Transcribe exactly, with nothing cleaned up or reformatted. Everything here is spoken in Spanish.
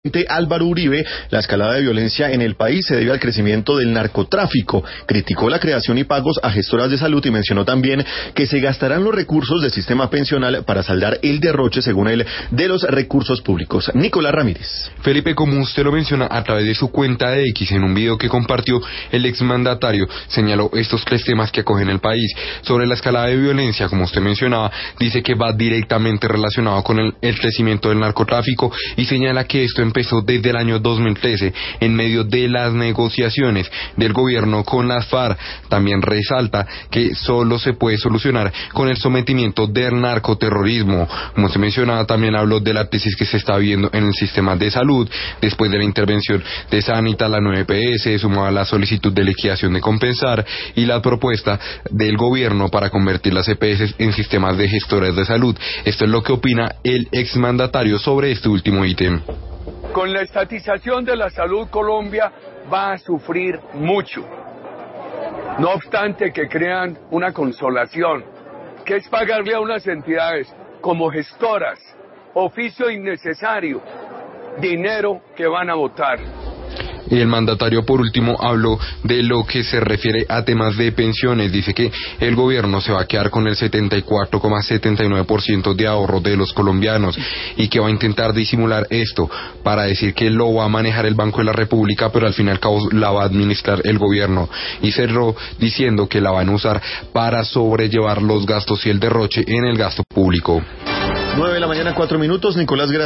Álvaro Uribe, la escalada de violencia en el país se debe al crecimiento del narcotráfico. Criticó la creación y pagos a gestoras de salud y mencionó también que se gastarán los recursos del sistema pensional para saldar el derroche, según él, de los recursos públicos. Nicolás Ramírez. Felipe, como usted lo menciona a través de su cuenta de X en un video que compartió, el exmandatario señaló estos tres temas que acogen el país. Sobre la escalada de violencia, como usted mencionaba, dice que va directamente relacionado con el, el crecimiento del narcotráfico y señala que esto empezó desde el año dos mil trece en medio de las negociaciones del gobierno con las FARC. También resalta que solo se puede solucionar con el sometimiento del narcoterrorismo. Como se mencionaba, también habló de la crisis que se está viendo en el sistema de salud después de la intervención de Sanitas, la nueve P S, sumada a la solicitud de liquidación de compensar y la propuesta del gobierno para convertir las E P S en sistemas de gestores de salud. Esto es lo que opina el exmandatario sobre este último ítem. Con la estatización de la salud, Colombia va a sufrir mucho. No obstante que crean una consolación, que es pagarle a unas entidades como gestoras, oficio innecesario, dinero que van a botar. El mandatario, por último, habló de lo que se refiere a temas de pensiones. Dice que el gobierno se va a quedar con el setenta y cuatro coma setenta y nueve por ciento de ahorro de los colombianos y que va a intentar disimular esto para decir que lo va a manejar el Banco de la República, pero al fin y al cabo la va a administrar el gobierno. Y cerró diciendo que la van a usar para sobrellevar los gastos y el derroche en el gasto público. nueve de la mañana, cuatro minutos. Nicolás